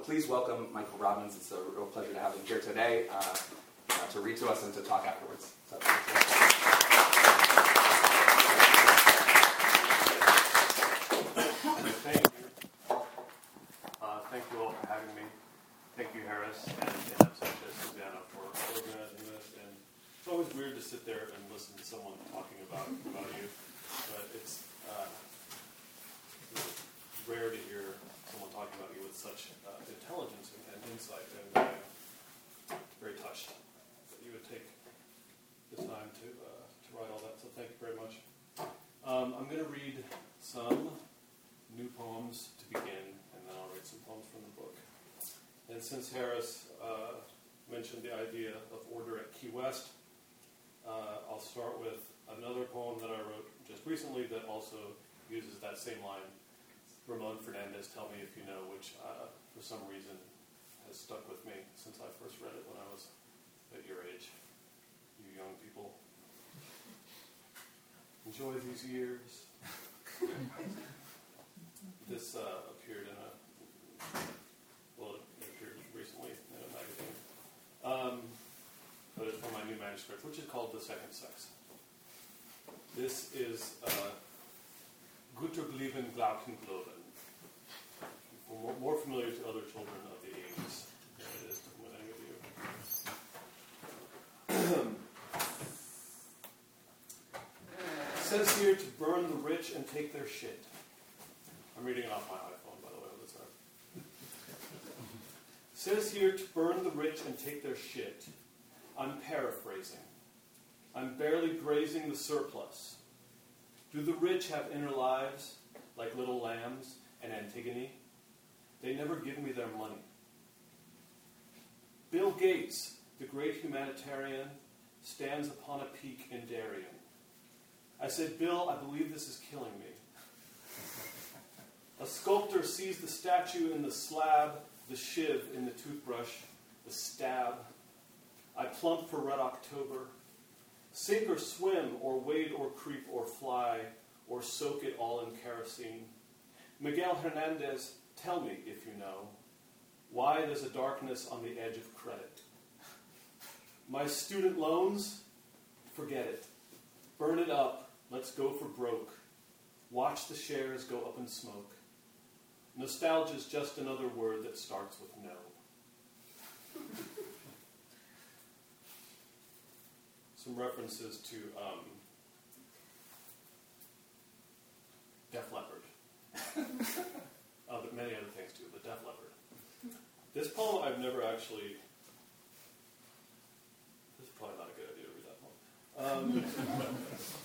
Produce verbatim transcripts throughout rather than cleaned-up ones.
please welcome Michael Robbins. It's a real pleasure to have him here today uh, uh, to read to us and to talk afterwards. So, thank you. Uh, thank you all for having me. Thank you, Harris, and, and Absentia Susanna for organizing this. And it's always weird to sit there and listen to someone talking about about you, but it's uh, rare to hear someone talking about you with such uh, intelligence and, and insight, and I'm very touched that you would take the time to uh, to write all that. So thank you very much. Um, I'm going to read some new poems to begin, and then I'll read some poems from the book. And since Harris uh, mentioned the idea of order at Key West, uh, I'll start with another poem that I wrote just recently that also uses that same line. Ramon Fernandez, Tell Me If You Know, which uh, for some reason has stuck with me since I first read it when I was at your age. You young people. Enjoy these years. This uh, appeared in a, well, it appeared recently in a magazine. Um, but it's from my new manuscript, which is called The Second Sex. This is uh, Gutterblieben Glaukenbloben. More, more familiar to other children of the eighties than it is to many of you. It says here to burn the rich and take their shit. I'm reading it off my iPhone, by the way. That's right. It says here to burn the rich and take their shit. I'm paraphrasing. I'm barely grazing the surplus. Do the rich have inner lives, like little lambs and Antigone? They never give me their money. Bill Gates, the great humanitarian, stands upon a peak in Darien. I said, Bill, I believe this is killing me. A sculptor sees the statue in the slab, the shiv in the toothbrush, the stab. I plump for Red October. Sink or swim, or wade or creep or fly, or soak it all in kerosene. Miguel Hernandez, tell me, if you know, why there's a darkness on the edge of credit. My student loans, forget it. Burn it up, let's go for broke. Watch the shares go up in smoke. Nostalgia's just another word that starts with no. Some references to um, Def Leppard. uh, but many other things too, but Def Leppard. This poem I've never actually... This is probably not a good idea to read that poem. Um,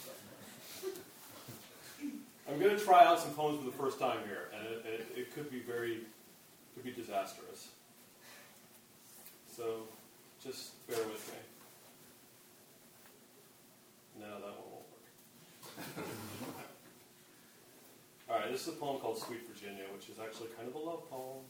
I'm going to try out some poems for the first time here, and it, it, it could be very, could be disastrous. So, just bear with me. No, that one won't work. All right, this is a poem called Sweet Virginia, which is actually kind of a love poem.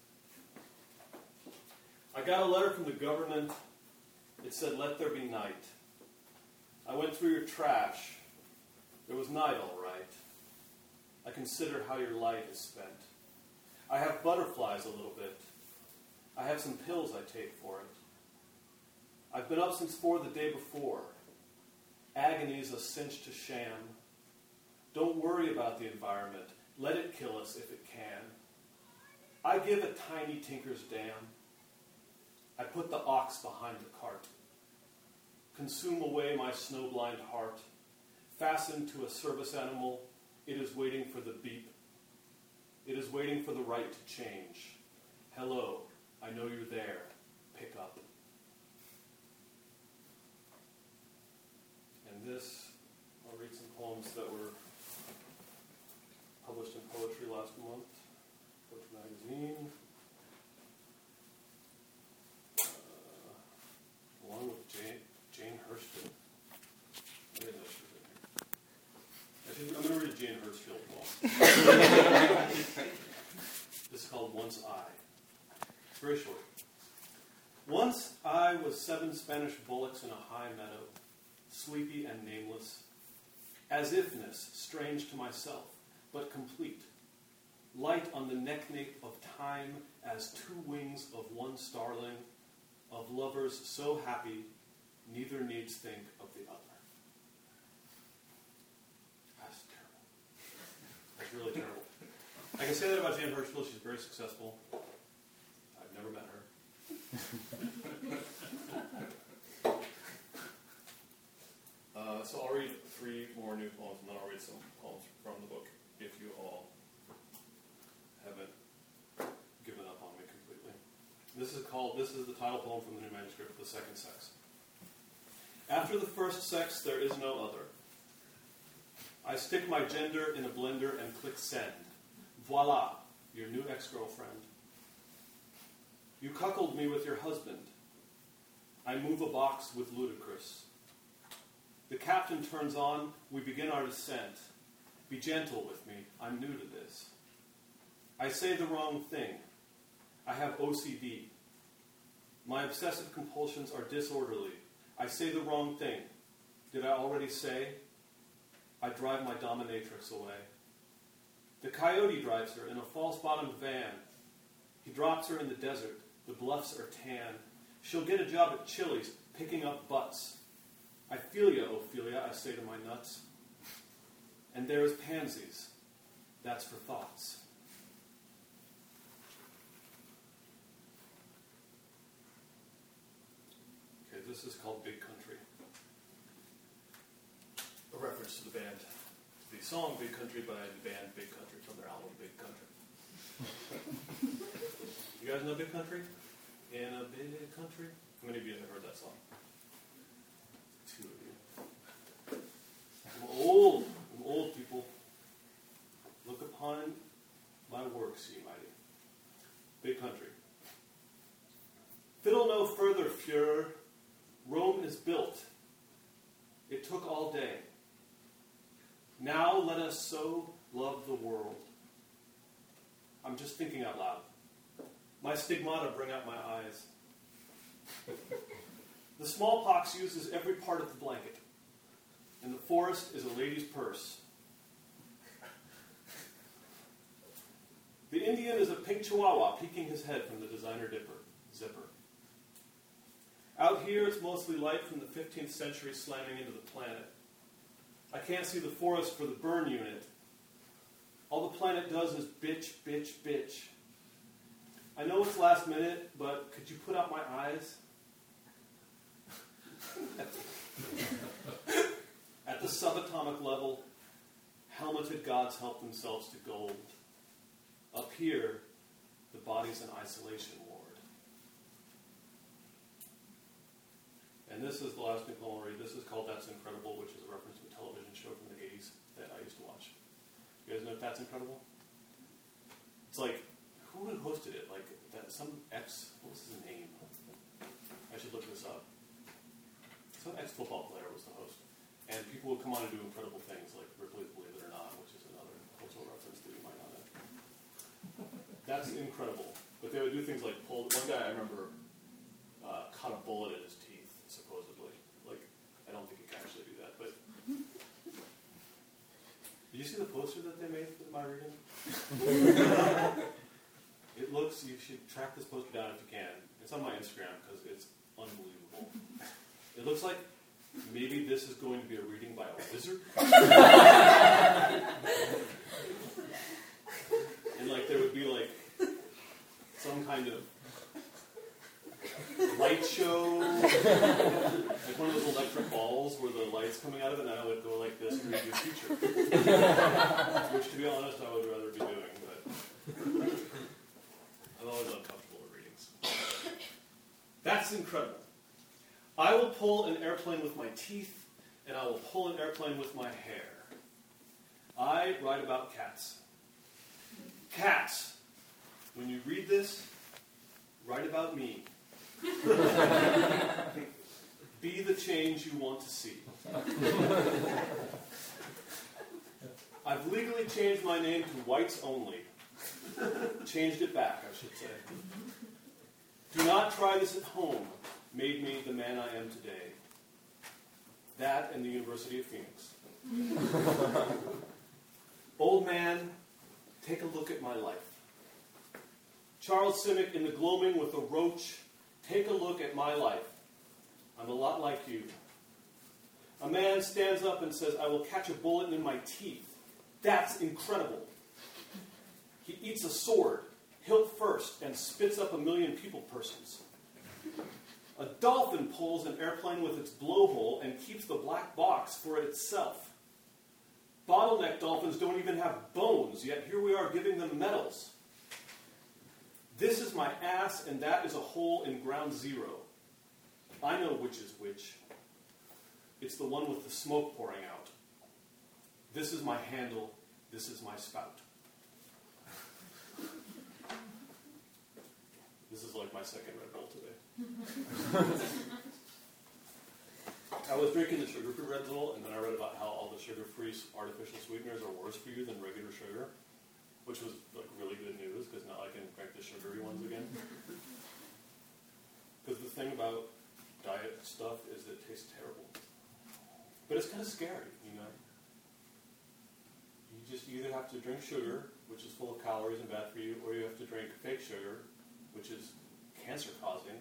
I got a letter from the government. It said, let there be night. I went through your trash. There was night, all right. I consider how your light is spent. I have butterflies a little bit. I have some pills I take for it. I've been up since four the day before. Agony's a cinch to sham. Don't worry about the environment. Let it kill us if it can. I give a tiny tinker's dam. I put the ox behind the cart. Consume away my snow-blind heart. Fastened to a service animal, it is waiting for the beep. It is waiting for the right to change. Hello, I know you're there. Pick up. And this, I'll read some poems that were published in Poetry last month. Poetry Magazine. Uh, along with Jane, Jane Hirschfield. I didn't know she was in here. Actually, I'm going to read a Jane Hirschfield poem. This is called Once I. It's very short. Once I was seven Spanish bullocks in a high meadow, sleepy and nameless, as ifness strange to myself, but complete. light on the neck-nape of time as two wings of one starling, of lovers so happy, neither needs think of the other. That's terrible. That's really terrible. I can say that about Jan Hirschfeld. She's very successful. I've never met her. uh, so I'll read three more new poems, and then I'll read some poems from the book, if you all haven't given up on me completely. This is called, this is the title poem from the new manuscript, The Second Sex. After the first sex, there is no other. I stick my gender in a blender and click send. Voila, your new ex-girlfriend. You cuckold me with your husband. I move a box with ludicrous. The captain turns on, we begin our descent. Be gentle with me, I'm new to this. I say the wrong thing. I have O C D. My obsessive compulsions are disorderly. I say the wrong thing. Did I already say? I drive my dominatrix away. The coyote drives her in a false-bottomed van. He drops her in the desert. The bluffs are tan. She'll get a job at Chili's, picking up butts. I feel ya, Ophelia, I say to my nuts. And there's pansies. That's for thoughts. Okay, this is called Big Country. A reference to the band. The song Big Country by the band Big Country from their album Big Country. You guys know Big Country? In a big country? How many of you have heard that song? Two of you. I'm old. I'm old, people. Look upon my works, ye mighty. Big Country. Fiddle no further, Fuhrer. Rome is built. It took all day. Now let us so love the world. I'm just thinking out loud. My stigmata bring out my eyes. The smallpox uses every part of the blanket. And the forest is a lady's purse. The Indian is a pink chihuahua peeking his head from the designer dipper, zipper. Out here it's mostly light from the fifteenth century slamming into the planet. I can't see the forest for the burn unit. All the planet does is bitch, bitch, bitch. I know it's last minute, but could you put out my eyes? At the subatomic level, helmeted gods help themselves to gold. Up here, the body's an isolation ward. And this is the last new poem I'll read. This is called That's Incredible, which is a reference to a television show from the eighties that I used to watch. You guys know if That's Incredible? It's like, who had hosted it? Like, that some ex, what was his name? I should look this up. Some ex-football player was the host. And people would come on and do incredible things, like Ripley's Believe It or Not, which is another cultural reference that you might not know. That's incredible. But they would do things like pull, one guy I remember uh, caught a bullet in his teeth, supposedly. Like, I don't think he can actually do that, but... Did you see the poster that they made for my reading? It looks, you should track this poster down if you can. It's on my Instagram because it's unbelievable. It looks like maybe this is going to be a reading by a wizard. And like there would be like some kind of light show, like one of those electric balls where the light's coming out of it, and I would go like this and read your future. Which, to be honest, I would rather be doing, but I'm always uncomfortable with readings. That's incredible. I will pull an airplane with my teeth, and I will pull an airplane with my hair. I write about cats. Cats. When you read this, write about me. Be the change you want to see. I've legally changed my name to Whites Only. Changed it back, I should say. Do not try this at home. Made me the man I am today. That and the University of Phoenix. Old man, take a look at my life. Charles Simic in The Gloaming with a Roach, take a look at my life. I'm a lot like you. A man stands up and says, I will catch a bullet in my teeth. That's incredible. He eats a sword, hilt first, and spits up a million people persons. A dolphin pulls an airplane with its blowhole and keeps the black box for itself. Bottleneck dolphins don't even have bones, yet here we are giving them medals. This is my ass, and that is a hole in ground zero. I know which is which. It's the one with the smoke pouring out. This is my handle. This is my spout. This is like my second Red Bull today. I was drinking the sugar-free Red Bull, and then I read about how all the sugar-free artificial sweeteners are worse for you than regular sugar, which was like really good news, because now I can drink the sugary ones again. Because the thing about diet stuff is that it tastes terrible. But it's kind of scary, you know? You just either have to drink sugar, which is full of calories and bad for you, or you have to drink fake sugar, which is cancer-causing,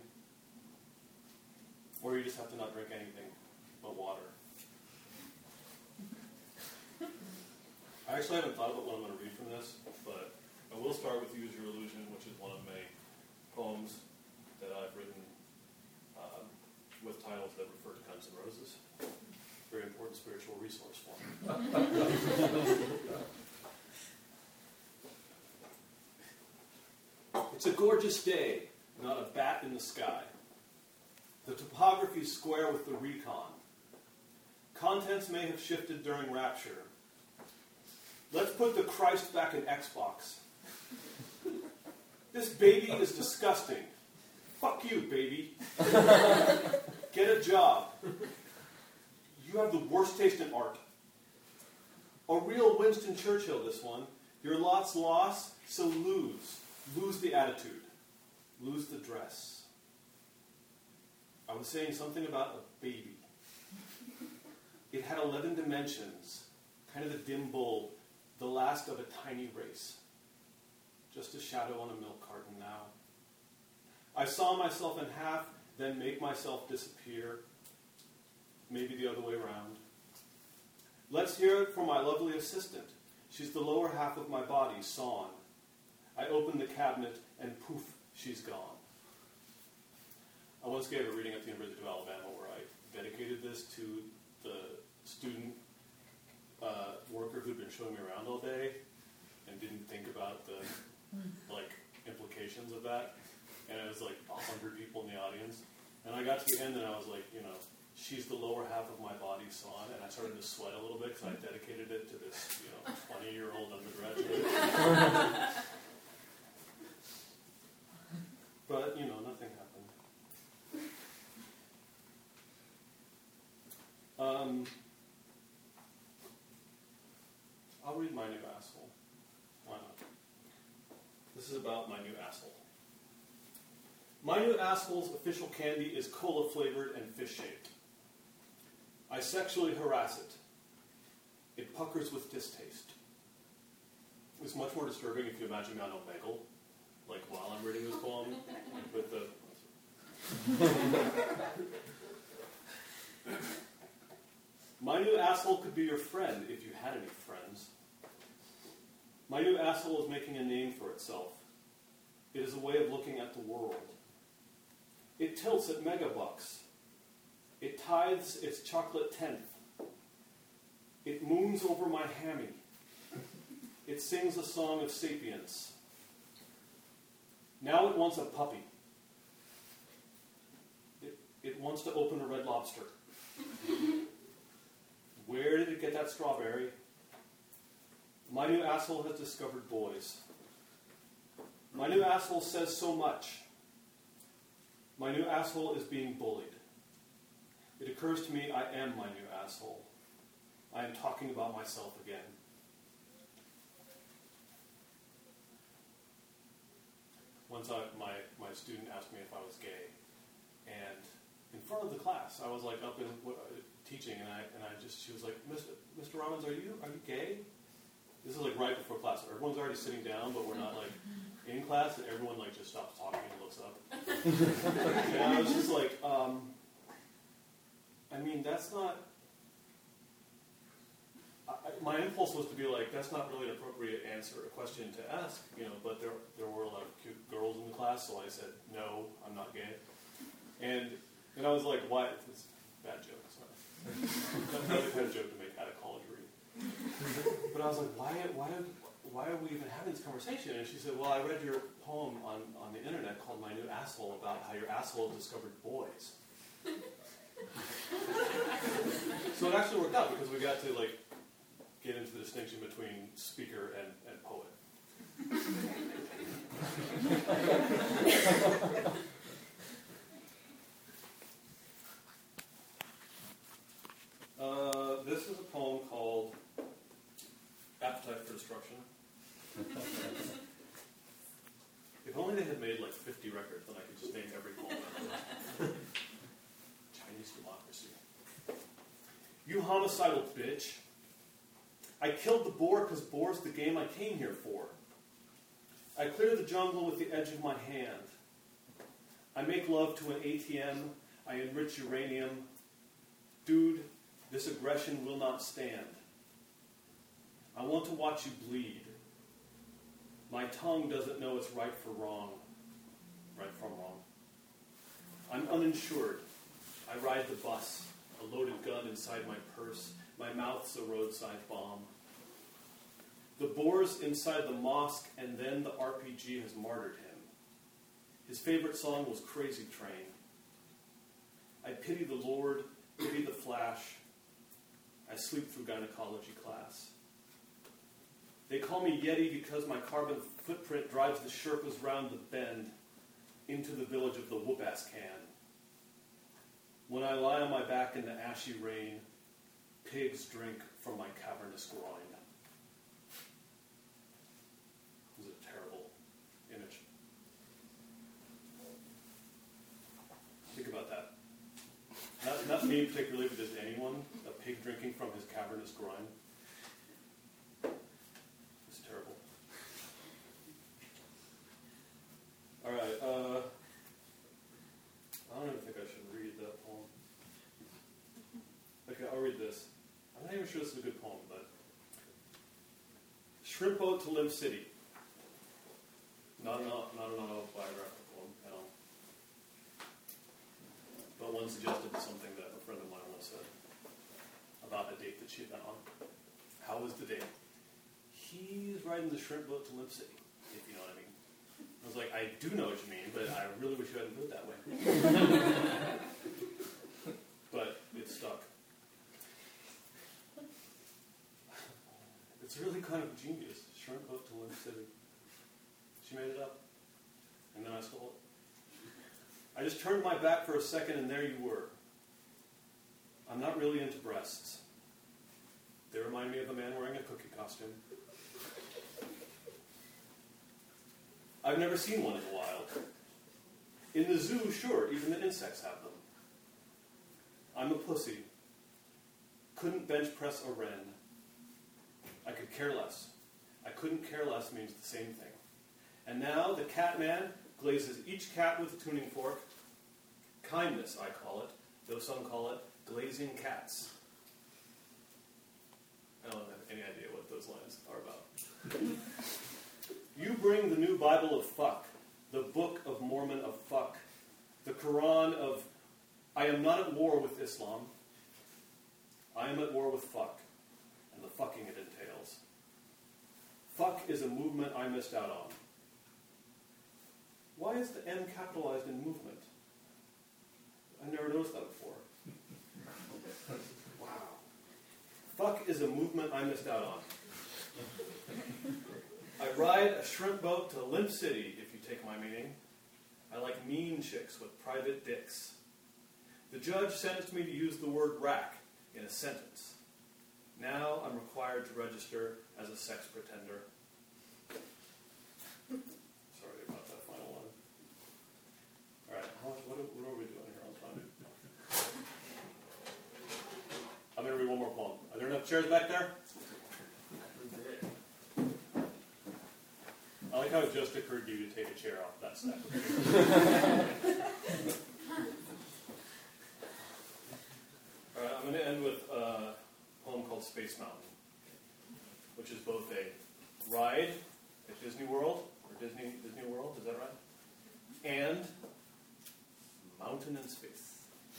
or you just have to not drink anything but water. I actually haven't thought about what I'm going to read from this, but I will start with Use Your Illusion, which is one of my poems that I've written um, with titles that refer to Guns N' Roses. Very important spiritual resource for me. It's a gorgeous day, not a bat in the sky. The topography's square with the recon. Contents may have shifted during rapture. Let's put the Christ back in Xbox. This baby is disgusting. Fuck you, baby. Get a job. You have the worst taste in art. A real Winston Churchill, this one. Your lot's lost, so lose. Lose the attitude. Lose the dress. I was saying something about a baby. It had eleven dimensions, kind of the dim bulb, the last of a tiny race. Just a shadow on a milk carton now. I saw myself in half, then make myself disappear. Maybe the other way around. Let's hear it from my lovely assistant. She's the lower half of my body, sawn. I open the cabinet, and poof, she's gone. I once gave a reading at the University of Alabama where I dedicated this to the student uh, worker who'd been showing me around all day and didn't think about the like implications of that. And it was like a hundred people in the audience. And I got to the end and I was like, you know, she's the lower half of my body, sawn. And I started to sweat a little bit because I dedicated it to this, you know, twenty-year-old undergraduate. But, you know, nothing happened. Um, I'll read My New Asshole. Why not? This is about my new asshole. My new asshole's official candy is cola-flavored and fish-shaped. I sexually harass it. It puckers with distaste. It's much more disturbing if you imagine me on Omegle, like while I'm reading this poem, with the... My new asshole could be your friend if you had any friends. My new asshole is making a name for itself. It is a way of looking at the world. It tilts at megabucks. It tithes its chocolate tenth. It moons over my hammy. It sings a song of sapience. Now it wants a puppy. It, it wants to open a Red Lobster. Where did it get that strawberry? My new asshole has discovered boys. My new asshole says so much. My new asshole is being bullied. It occurs to me I am my new asshole. I am talking about myself again. Once I, my, my student asked me if I was gay, and in front of the class, I was like up in uh, teaching, and I and I just she was like, Mister Mister Robbins, are you are you gay? this is like right before class. Everyone's already sitting down, but we're not like in class, and everyone like just stops talking and looks up. And I was just like, um, I mean, that's not. I, my impulse was to be like, that's not really an appropriate answer, a question to ask, you know. But there, there were a lot of cute girls in the class, so I said, no, I'm not gay. And and I was like, why? It's a bad joke. Sorry. Not the kind of joke to make out of college reading. But I was like, why, why, why are we even having this conversation? And she said, well, I read your poem on, on the internet called My New Asshole about how your asshole discovered boys. So it actually worked out because we got to like get into the distinction between speaker and, and poet. Uh, this is a poem called Appetite for Destruction. If only they had made like fifty records, then I could just name every poem. Chinese democracy. You homicidal bitch. I killed the boar because boar's the game I came here for. I clear the jungle with the edge of my hand. I make love to an A T M. I enrich uranium. Dude, this aggression will not stand. I want to watch you bleed. My tongue doesn't know it's right for wrong. Right from wrong. I'm uninsured. I ride the bus, a loaded gun inside my purse. My mouth's a roadside bomb. The boar's inside the mosque, and then the R P G has martyred him. His favorite song was Crazy Train. I pity the Lord, pity the Flash. I sleep through gynecology class. They call me Yeti because my carbon footprint drives the Sherpas round the bend into the village of the whoop-ass can. When I lie on my back in the ashy rain, pigs drink from my cavernous groin. This is a terrible image. Think about that. Not, not me particularly, but just anyone, a pig drinking from his cavernous groin. It's terrible. All right. Uh, I don't even think I should read that poem. Okay, I'll read this. I'm not even sure this is a good poem, but Shrimp Boat to Limp City. Not an, not an autobiographical poem at all. But one suggested something that a friend of mine once said about a date that she had been on. How was the date? He's riding the shrimp boat to Limp City, if you know what I mean. I was like, I do know what you mean, but I really wish you hadn't put it that way. But it stuck. It's really kind of genius. Shrimp boat to Limp City. She made it up. And then I stole it. I just turned my back for a second and there you were. I'm not really into breasts. They remind me of a man wearing a cookie costume. I've never seen one in the wild. In the zoo, sure, even the insects have them. I'm a pussy. Couldn't bench press a wren. I could care less. I couldn't care less means the same thing. And now the cat man glazes each cat with a tuning fork. Kindness, I call it, though some call it glazing cats. I don't have any idea what those lines are about. You bring the new Bible of fuck, the Book of Mormon of fuck, the Quran of I am not at war with Islam. I am at war with fuck, and the fucking it entails. Fuck is a movement I missed out on. Why is the M capitalized in movement? I never noticed that before. Wow. Fuck is a movement I missed out on. I ride a shrimp boat to Limp City, if you take my meaning. I like mean chicks with private dicks. The judge sentenced me to use the word rack in a sentence. Now I'm required to register as a sex pretender. Sorry about that final one. All right, how much, what, are, what are we doing here on time? I'm going to read one more poem. Are there enough chairs back there? like how it just occurred to you to take a chair off that stack of chairs. All right, I'm going to end with a poem called Space Mountain, which is both a ride at Disney World, or Disney Disney World, is that right? And mountain in space.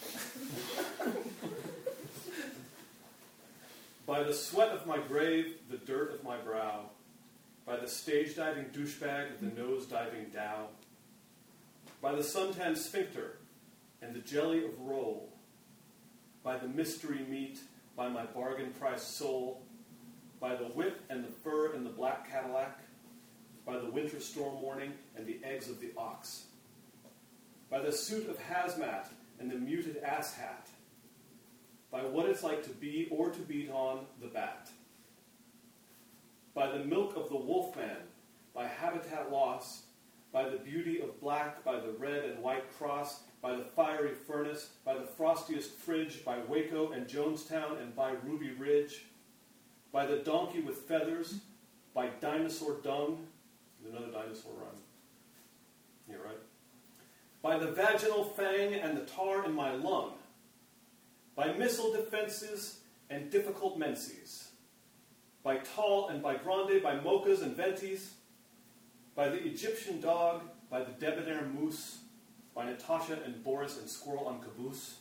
By the sweat of my grave, the dirt of my brow, by the stage-diving douchebag, the nose-diving Dow, by the suntan sphincter and the jelly of roll, by the mystery meat, by my bargain-priced soul, by the whip and the fur and the black Cadillac, by the winter storm warning and the eggs of the ox, by the suit of hazmat and the muted ass hat, by what it's like to be or to beat on the bat, by the milk of the wolfman, by habitat loss, by the beauty of black, by the red and white cross, by the fiery furnace, by the frostiest fridge, by Waco and Jonestown and by Ruby Ridge, by the donkey with feathers, by dinosaur dung. There's another dinosaur rhyme. You're right. By the vaginal fang and the tar in my lung, by missile defenses and difficult menses, by tall and by grande, by mochas and ventis, by the Egyptian dog, by the debonair moose, by Natasha and Boris and squirrel on caboose,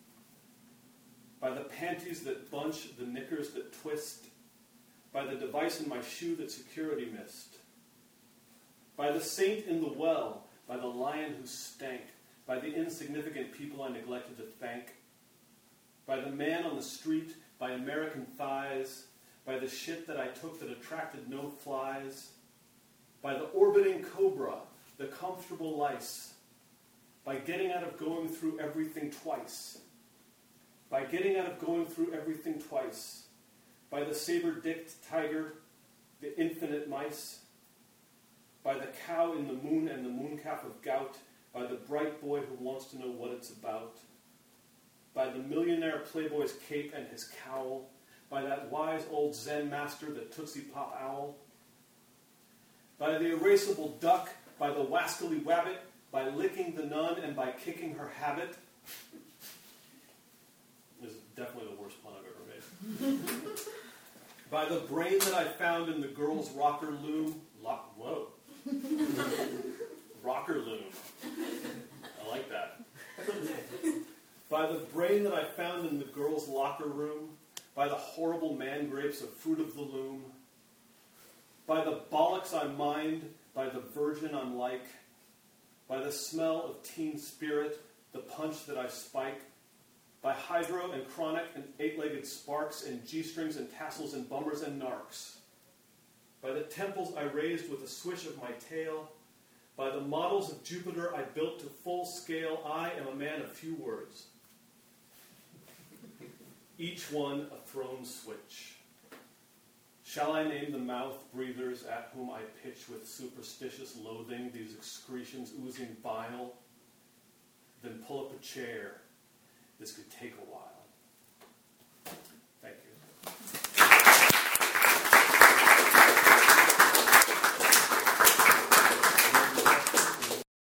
by the panties that bunch, the knickers that twist, by the device in my shoe that security missed, by the saint in the well, by the lion who stank, by the insignificant people I neglected to thank, by the man on the street, by American thighs, by the shit that I took that attracted no flies, by the orbiting cobra, the comfortable lice, by getting out of going through everything twice, by getting out of going through everything twice, by the saber-dicked tiger, the infinite mice, by the cow in the moon and the mooncalf of gout, by the bright boy who wants to know what it's about, by the millionaire playboy's cape and his cowl, by that wise old Zen master, the Tootsie Pop owl, by the erasable duck, by the wascally wabbit, by licking the nun and by kicking her habit. This is definitely the worst pun I've ever made. By the brain that I found in the girl's rocker loom. Lock, whoa. Rocker loom. I like that. By the brain that I found in the girl's locker room. By the horrible man grapes of fruit of the loom. By the bollocks I mind. By the virgin I'm like. By the smell of teen spirit. The punch that I spike. By hydro and chronic and eight-legged sparks and G-strings and tassels and bummers and narcs. By the temples I raised with a swish of my tail. By the models of Jupiter I built to full scale, I am a man of few words. Each one a throne switch. Shall I name the mouth breathers at whom I pitch with superstitious loathing these excretions oozing bile? Then pull up a chair. This could take a while.